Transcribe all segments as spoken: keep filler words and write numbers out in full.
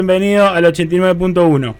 Bienvenido al ochenta y nueve punto uno.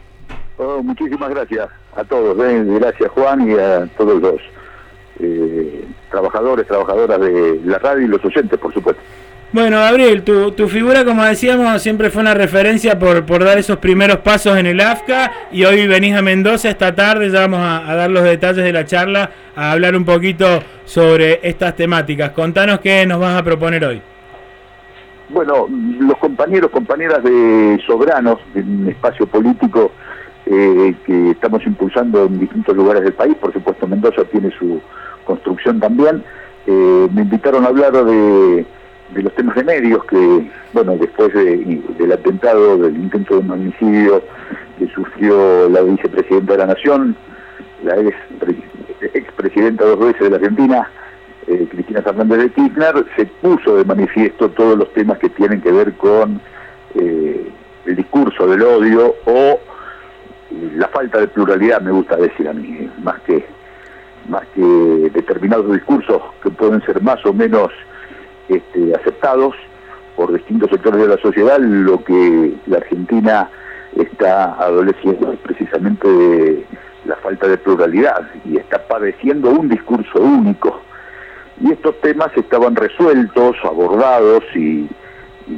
Oh, muchísimas gracias a todos, ¿eh? Gracias Juan y a todos los eh, trabajadores, trabajadoras de la radio y los oyentes, por supuesto. Bueno, Gabriel, tu, tu figura, como decíamos, siempre fue una referencia por, por dar esos primeros pasos en el A F C A, y hoy venís a Mendoza esta tarde, ya vamos a, a dar los detalles de la charla, a hablar un poquito sobre estas temáticas. Contanos qué nos vas a proponer hoy. Bueno, los compañeros, compañeras de Sobranos, en espacio político eh, que estamos impulsando en distintos lugares del país, por supuesto Mendoza tiene su construcción también, eh, me invitaron a hablar de, de los temas de medios que, bueno, después de, del atentado, del intento de magnicidio que sufrió la vicepresidenta de la Nación, la ex, expresidenta dos veces de la Argentina, Eh, Cristina Fernández de Kirchner, se puso de manifiesto todos los temas que tienen que ver con eh, el discurso del odio o la falta de pluralidad, me gusta decir a mí, más que más que determinados discursos que pueden ser más o menos este, aceptados por distintos sectores de la sociedad. Lo que la Argentina está adoleciendo es precisamente de la falta de pluralidad y está padeciendo un discurso único. Y estos temas estaban resueltos, abordados y, y,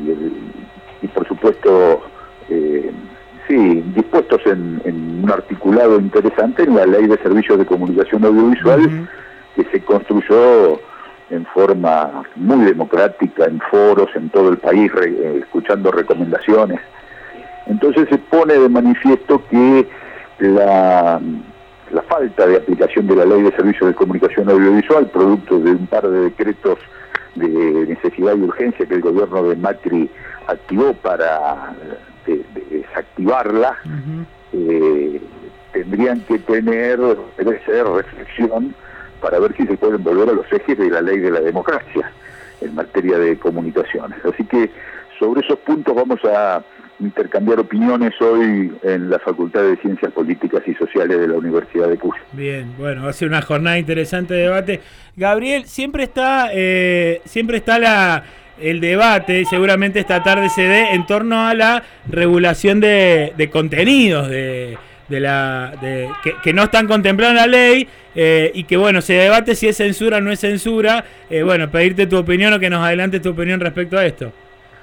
y por supuesto, eh, sí, dispuestos en, en un articulado interesante en la Ley de Servicios de Comunicación Audiovisual, uh-huh. que se construyó en forma muy democrática, en foros, en todo el país, re, eh, escuchando recomendaciones. Entonces se pone de manifiesto que la... la falta de aplicación de la Ley de Servicios de Comunicación Audiovisual, producto de un par de decretos de necesidad y urgencia que el gobierno de Macri activó para de, de desactivarla, uh-huh. eh, tendrían que tener, debe ser reflexión para ver si se pueden volver a los ejes de la ley de la democracia en materia de comunicaciones. Así que sobre esos puntos vamos a intercambiar opiniones hoy en la Facultad de Ciencias Políticas y Sociales de la Universidad de Cuyo. Bien, bueno, va a ser una jornada interesante de debate. Gabriel, siempre está eh, siempre está la el debate, y seguramente esta tarde se dé en torno a la regulación de, de contenidos de, de la de, que, que no están contemplados en la ley, eh, y que bueno, se debate si es censura o no es censura. Eh, bueno, pedirte tu opinión o que nos adelantes tu opinión respecto a esto.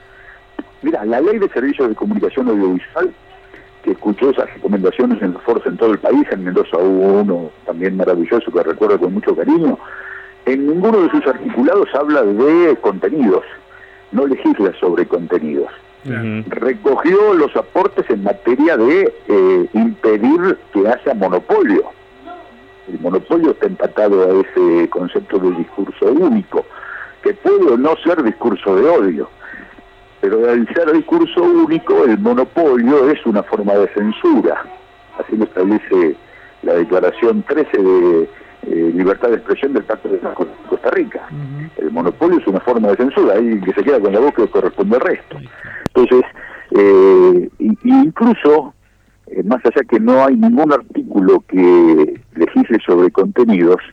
Mira, la Ley de Servicios de Comunicación Audiovisual, que escuchó esas recomendaciones en los foros en todo el país, en Mendoza hubo uno también maravilloso que recuerdo con mucho cariño, en ninguno de sus articulados habla de contenidos, no legisla sobre contenidos. Uh-huh. Recogió los aportes en materia de eh, impedir que haya monopolio. El monopolio está empatado a ese concepto de discurso único, que puede o no ser discurso de odio. Pero al ser discurso único, el monopolio es una forma de censura. Así lo establece la Declaración trece de eh, Libertad de Expresión del Pacto de Costa Rica. Uh-huh. El monopolio es una forma de censura, ahí que se queda con la boca que corresponde al resto. Entonces, eh, incluso, eh, más allá que no hay ningún artículo que legisle sobre contenidos,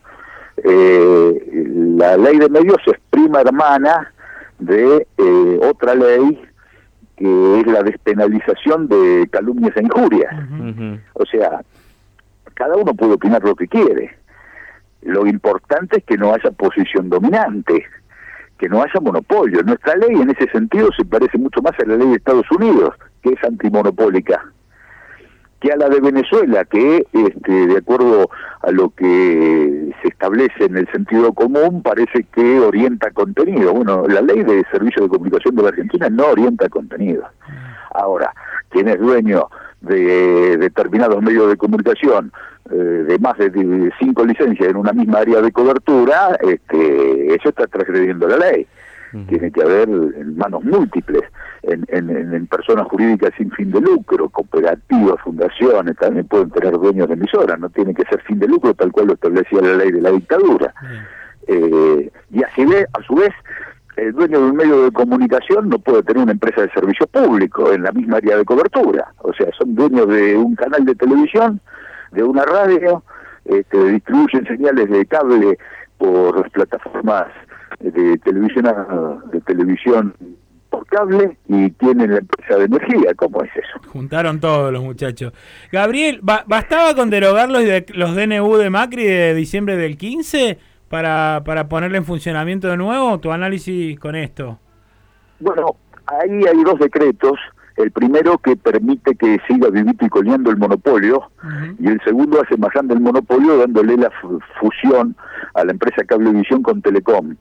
eh, la ley de medios es prima hermana de eh, otra ley que es la despenalización de calumnias e injurias. Uh-huh. O sea, cada uno puede opinar lo que quiere. Lo importante es que no haya posición dominante, que no haya monopolio. Nuestra ley en ese sentido se parece mucho más a la ley de Estados Unidos, que es antimonopólica, que a la de Venezuela, que este, de acuerdo a lo que se establece en el sentido común, parece que orienta contenido. Bueno, la ley de Servicios de Comunicación de la Argentina no orienta contenido. Ahora, quien es dueño de determinados medios de comunicación, eh, de más de cinco licencias en una misma área de cobertura, este, eso está transgrediendo la ley. Uh-huh. Tiene que haber en manos múltiples, en, en, en personas jurídicas sin fin de lucro, cooperativas, fundaciones, también pueden tener dueños de emisoras, no tiene que ser fin de lucro tal cual lo establecía la ley de la dictadura. Uh-huh. Eh, y así ve, a su vez, el dueño de un medio de comunicación no puede tener una empresa de servicio público en la misma área de cobertura. O sea, son dueños de un canal de televisión, de una radio, este, distribuyen señales de cable por las plataformas de televisión de televisión por cable y tienen la empresa de energía. ¿Cómo es eso? Juntaron todos los muchachos. Gabriel, ¿bastaba con derogar los, de, los D N U de Macri de diciembre del quince para, para ponerle en funcionamiento de nuevo? ¿Tu análisis con esto? Bueno, ahí hay dos decretos. El primero que permite que siga vivito y coleando el monopolio, uh-huh. y el segundo hace más grande el monopolio dándole la fusión a la empresa Cablevisión con Telecom.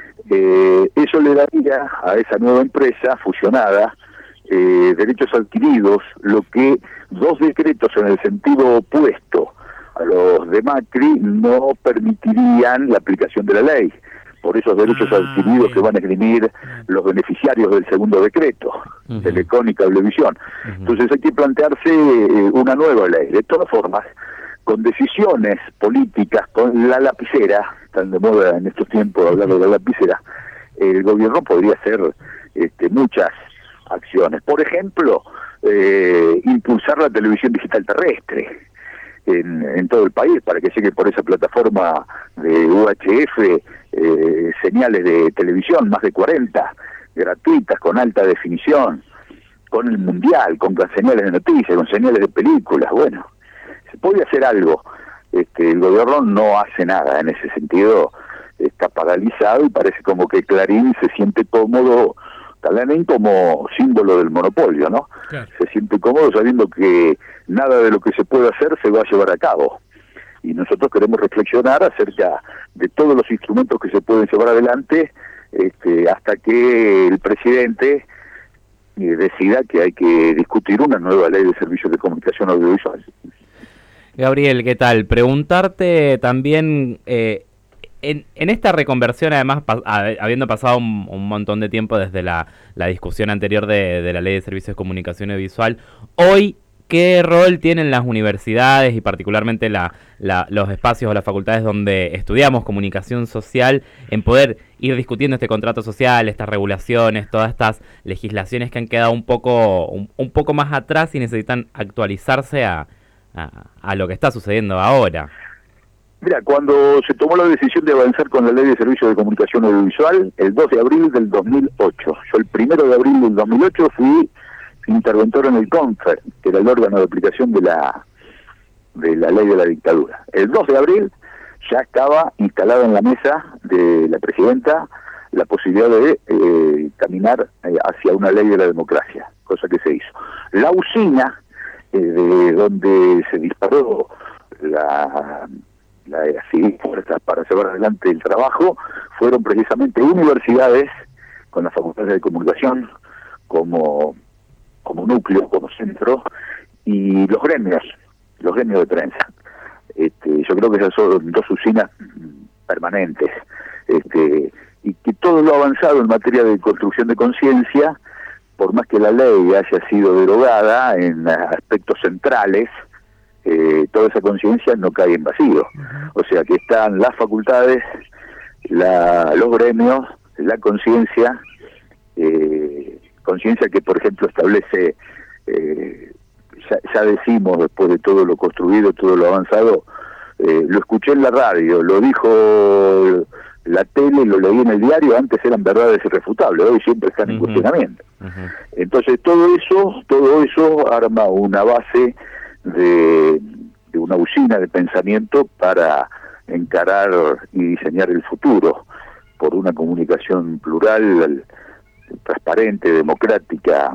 Eh, eso le daría a esa nueva empresa fusionada eh, derechos adquiridos, lo que dos decretos en el sentido opuesto a los de Macri no permitirían la aplicación de la ley, por esos derechos ah, adquiridos bien. que van a esgrimir los beneficiarios del segundo decreto, uh-huh. Telecom y Cablevisión. Uh-huh. Entonces hay que plantearse eh, una nueva ley. De todas formas, con decisiones políticas, con la lapicera, están de moda en estos tiempos hablar de la lapicera, el gobierno podría hacer este, muchas acciones. Por ejemplo, eh, impulsar la televisión digital terrestre en, en todo el país, para que llegue por esa plataforma de U H F eh, señales de televisión, más de cuarenta, gratuitas, con alta definición, con el mundial, con señales de noticias, con señales de películas. Bueno, se puede hacer algo. Este, el gobierno no hace nada en ese sentido, está paralizado y parece como que Clarín se siente cómodo, Clarín como símbolo del monopolio, ¿no? Claro. Se siente cómodo sabiendo que nada de lo que se puede hacer se va a llevar a cabo. Y nosotros queremos reflexionar acerca de todos los instrumentos que se pueden llevar adelante este, hasta que el presidente eh, decida que hay que discutir una nueva ley de servicios de comunicación audiovisual. Gabriel, ¿qué tal? Preguntarte también, eh, en, en esta reconversión, además, pa, habiendo pasado un, un montón de tiempo desde la, la discusión anterior de, de la Ley de Servicios de Comunicación Audiovisual, hoy, ¿qué rol tienen las universidades y particularmente la, la, los espacios o las facultades donde estudiamos comunicación social en poder ir discutiendo este contrato social, estas regulaciones, todas estas legislaciones que han quedado un poco, un, un poco más atrás y necesitan actualizarse a... A, a lo que está sucediendo ahora? Mira, cuando se tomó la decisión de avanzar con la Ley de Servicios de Comunicación Audiovisual, el dos de abril del dos mil ocho, yo el primero de abril del dos mil ocho fui interventor en el CONFER, que era el órgano de aplicación de la de la ley de la dictadura. El dos de abril ya estaba instalada en la mesa de la presidenta la posibilidad de eh, caminar eh, hacia una ley de la democracia, cosa que se hizo. La usina Eh, de donde se disparó la, la así, fuerzas para llevar adelante el trabajo, fueron precisamente universidades con las facultades de comunicación como, como núcleo, como centro, y los gremios, los gremios de prensa. Este, yo creo que esas son dos usinas permanentes, este, y que todo lo avanzado en materia de construcción de conciencia, por más que la ley haya sido derogada en aspectos centrales, eh, toda esa conciencia no cae en vacío. O sea que están las facultades, la, los gremios, la conciencia, eh, conciencia que por ejemplo establece, eh, ya, ya decimos después de todo lo construido, todo lo avanzado, eh, lo escuché en la radio, lo dijo la tele, lo leí en el diario, antes eran verdades irrefutables, hoy siempre están uh-huh. en cuestionamiento. Uh-huh. Entonces todo eso, todo eso arma una base de, de una usina de pensamiento para encarar y diseñar el futuro por una comunicación plural, transparente, democrática.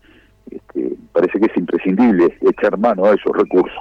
Este, parece que es imprescindible echar mano a esos recursos.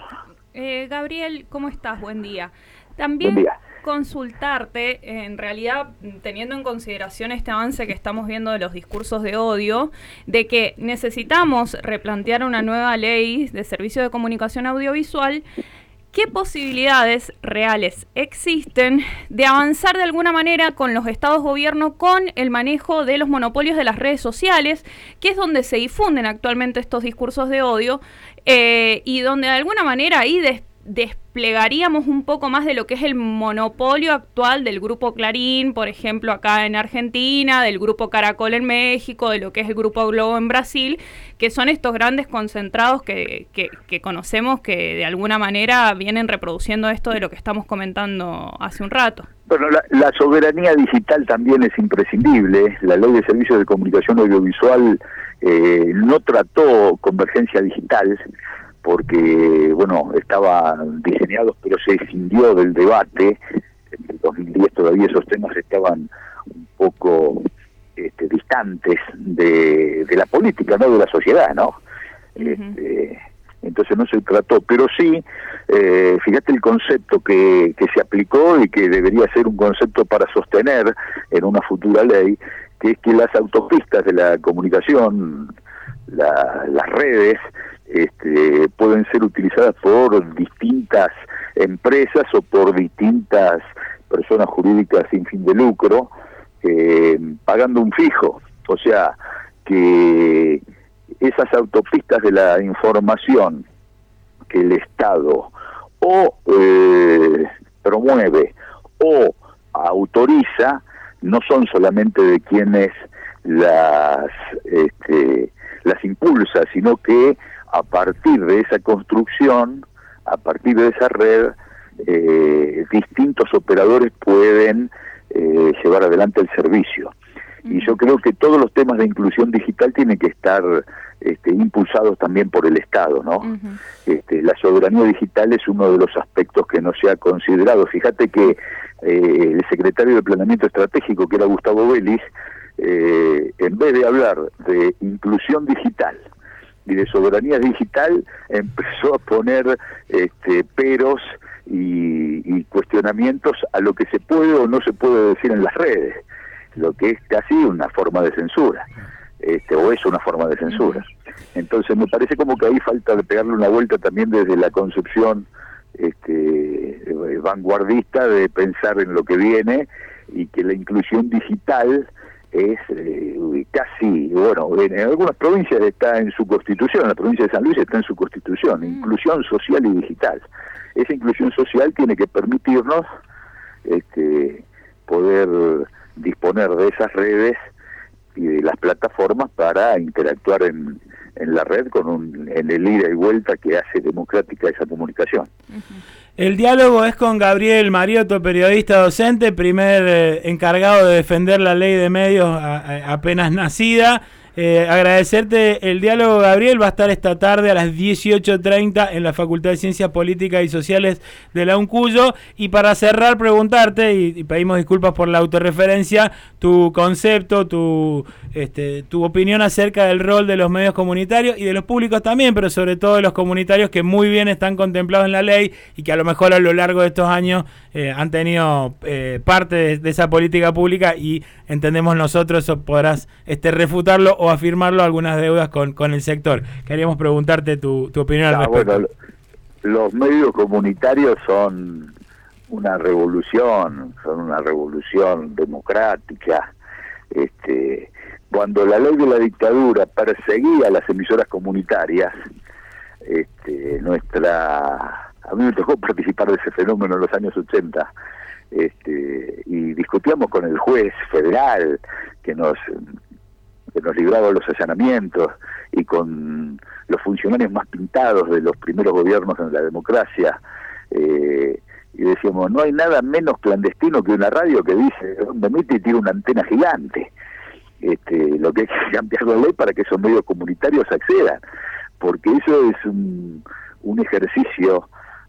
Eh, Gabriel, ¿cómo estás? Buen día. También Buen día. Consultarte, en realidad, teniendo en consideración este avance que estamos viendo de los discursos de odio, de que necesitamos replantear una nueva ley de servicio de comunicación audiovisual, ¿qué posibilidades reales existen de avanzar de alguna manera con los estados-gobierno con el manejo de los monopolios de las redes sociales, que es donde se difunden actualmente estos discursos de odio, eh, y donde de alguna manera ahí des- desplegaríamos un poco más de lo que es el monopolio actual del Grupo Clarín, por ejemplo, acá en Argentina, del Grupo Caracol en México, de lo que es el Grupo Globo en Brasil, que son estos grandes concentrados que, que, que conocemos que de alguna manera vienen reproduciendo esto de lo que estamos comentando hace un rato. Bueno, la, la soberanía digital también es imprescindible. La Ley de Servicios de Comunicación Audiovisual eh, no trató convergencia digital, porque, bueno, estaban diseñados, pero se escindió del debate. En el dos mil diez todavía esos temas estaban un poco este, distantes de, de la política, no de la sociedad, ¿no? Uh-huh. Este, entonces no se trató, pero sí, eh, fíjate el concepto que, que se aplicó y que debería ser un concepto para sostener en una futura ley, que es que las autopistas de la comunicación, la, las redes, Este, pueden ser utilizadas por distintas empresas o por distintas personas jurídicas sin fin de lucro, eh, pagando un fijo. O sea, que esas autopistas de la información que el Estado o eh, promueve o autoriza, no son solamente de quienes las, este, las impulsa, sino que a partir de esa construcción, a partir de esa red, eh, distintos operadores pueden eh, llevar adelante el servicio. Uh-huh. Y yo creo que todos los temas de inclusión digital tienen que estar este, impulsados también por el Estado, ¿no? Uh-huh. Este, la soberanía digital es uno de los aspectos que no se ha considerado. Fíjate que eh, el secretario de Planeamiento Estratégico, que era Gustavo Vélez, eh, en vez de hablar de inclusión digital y de soberanía digital, empezó a poner este, peros y, y cuestionamientos a lo que se puede o no se puede decir en las redes, lo que es casi una forma de censura, este, o es una forma de censura. Entonces me parece como que ahí falta de pegarle una vuelta también desde la concepción este, vanguardista de pensar en lo que viene, y que la inclusión digital es eh, casi, bueno, en, en algunas provincias está en su constitución, la provincia de San Luis está en su constitución, mm. inclusión social y digital. Esa inclusión social tiene que permitirnos este, poder disponer de esas redes y de las plataformas para interactuar en, en la red con un, en el ida y vuelta que hace democrática esa comunicación. Uh-huh. El diálogo es con Gabriel Mariotto, periodista docente, primer eh, encargado de defender la ley de medios a, a, apenas nacida. Eh, agradecerte el diálogo, Gabriel. Va a estar esta tarde a las dieciocho treinta en la Facultad de Ciencias Políticas y Sociales de la UNCUYO. Y para cerrar, preguntarte, y, y pedimos disculpas por la autorreferencia, tu concepto, tu, este, tu opinión acerca del rol de los medios comunitarios y de los públicos también, pero sobre todo de los comunitarios, que muy bien están contemplados en la ley y que a lo mejor a lo largo de estos años eh, han tenido eh, parte de, de esa política pública, y entendemos nosotros, o podrás este, refutarlo o afirmarlo, algunas deudas con, con el sector. Queríamos preguntarte tu, tu opinión al ah, respecto. Bueno, los medios comunitarios son una revolución, son una revolución democrática. Este, cuando la ley de la dictadura perseguía a las emisoras comunitarias, este, nuestra, a mí me tocó participar de ese fenómeno en los años ochenta, este, y discutíamos con el juez federal que nos que nos libraba los allanamientos, y con los funcionarios más pintados de los primeros gobiernos en la democracia, eh, y decíamos, no hay nada menos clandestino que una radio que dice dónde emite y tiene una antena gigante. Este, lo que hay que cambiar la ley para que esos medios comunitarios accedan, porque eso es un, un ejercicio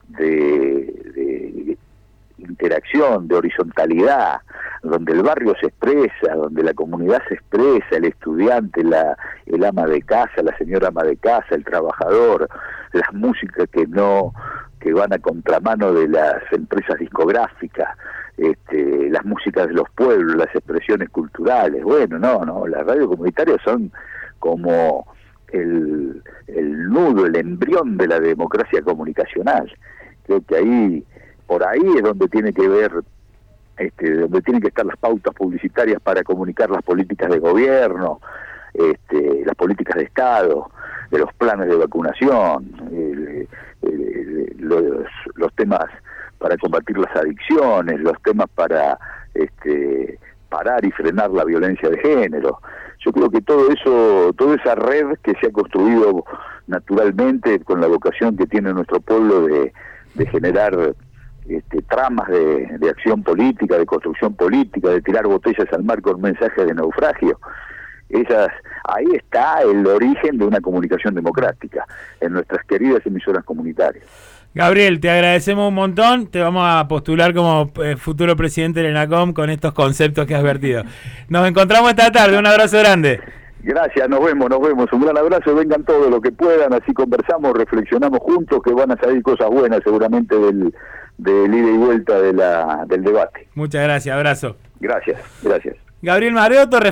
de, de interacción, de horizontalidad, donde el barrio se expresa, donde la comunidad se expresa, el estudiante, la el ama de casa, la señora ama de casa, el trabajador, las músicas que no que van a contramano de las empresas discográficas, este, las músicas de los pueblos, las expresiones culturales. Bueno, no, no, las radios comunitarias son como el, el nudo, el embrión de la democracia comunicacional. Creo que ahí, por ahí es donde tiene que ver, este, donde tienen que estar las pautas publicitarias para comunicar las políticas de gobierno, este, las políticas de Estado, de los planes de vacunación, el, el, los, los temas para combatir las adicciones, los temas para este, parar y frenar la violencia de género. Yo creo que todo eso, toda esa red que se ha construido naturalmente con la vocación que tiene nuestro pueblo de, de generar este, tramas de, de acción política, de construcción política, de tirar botellas al mar con mensajes de naufragio, esas, ahí está el origen de una comunicación democrática, en nuestras queridas emisoras comunitarias. Gabriel, te agradecemos un montón, te vamos a postular como eh, futuro presidente del ENACOM con estos conceptos que has vertido. Nos encontramos esta tarde, un abrazo grande. Gracias, nos vemos, nos vemos, un gran abrazo, vengan todos los que puedan, así conversamos, reflexionamos juntos, que van a salir cosas buenas seguramente del, del ida y vuelta de la, del debate. Muchas gracias, abrazo. Gracias, gracias. Gabriel Mareoto,